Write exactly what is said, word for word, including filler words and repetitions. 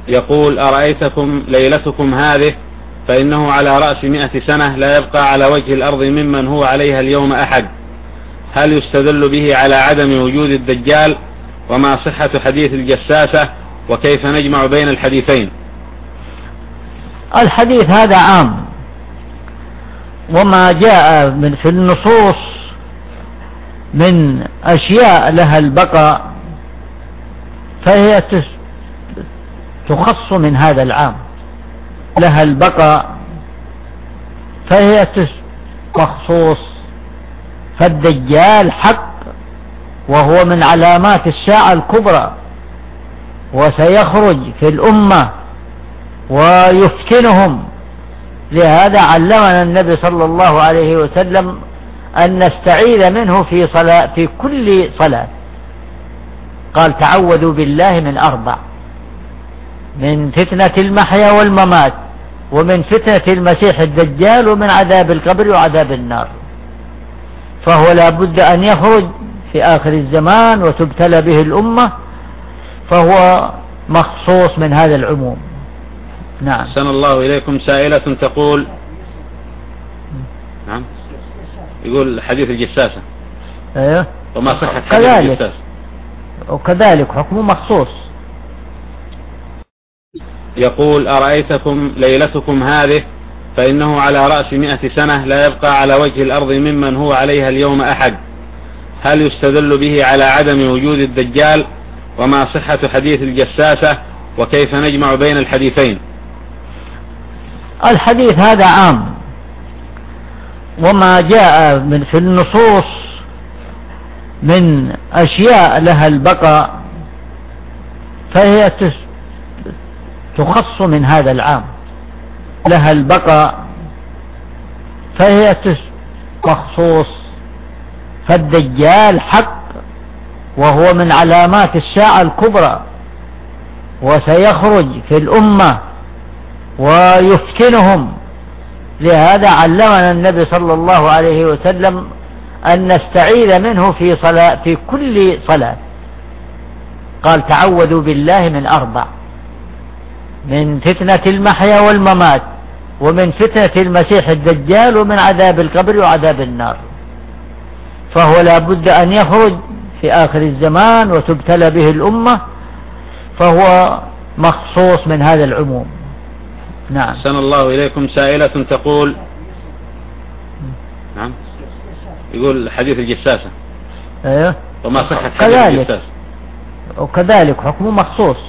يقول: أرأيتكم ليلتكم هذه فإنه على رأس مئة سنة لا يبقى على وجه الأرض ممن هو عليها اليوم أحد، هل يستدل به على عدم وجود الدجال؟ وما صحة حديث الجساسة؟ وكيف نجمع بين الحديثين؟ الحديث هذا عام، وما جاء من في النصوص من أشياء لها البقاء فهي تخص من هذا العام، لها البقاء فهي مخصوص. فالدجال حق وهو من علامات الساعة الكبرى، وسيخرج في الأمة ويفتنهم. لهذا علمنا النبي صلى الله عليه وسلم أن نستعيذ منه في صلاة، في كل صلاة. قال: تعوذوا بالله من أربع: من فتنة المحيا والممات، ومن فتنة المسيح الدجال، ومن عذاب القبر وعذاب النار. فهو لا بد أن يخرج في آخر الزمان وتبتلى به الأمة، فهو مخصوص من هذا العموم. نعم. أحسن الله إليكم. سائلة تقول: نعم، يقول حديث الجساسة. ايوه. وما صحة حديث الجساسة؟ وكذلك حكمه مخصوص. يقول: أرأيتكم ليلتكم هذه فإنه على رأس مئة سنة لا يبقى على وجه الأرض ممن هو عليها اليوم أحد، هل يستدل به على عدم وجود الدجال؟ وما صحة حديث الجساسة؟ وكيف نجمع بين الحديثين؟ الحديث هذا عام، وما جاء من في النصوص من أشياء لها البقاء فهي تخص من هذا العام، لها البقاء فهي مخصوص. فالدجال حق وهو من علامات الساعة الكبرى، وسيخرج في الأمة ويفتنهم. لهذا علمنا النبي صلى الله عليه وسلم أن نستعيذ منه في صلاة، في كل صلاة. قال: تعوذوا بالله من أربع: من فتنة المحيا والممات، ومن فتنة المسيح الدجال، ومن عذاب القبر وعذاب النار. فهو لا بد أن يخرج في آخر الزمان وتبتلى به الأمة، فهو مخصوص من هذا العموم. نعم. أحسن الله إليكم. سائلة تقول: نعم، يقول حديث الجساسة. ايوه. وما صحة حديث الجساسة؟ وكذلك حكمه مخصوص.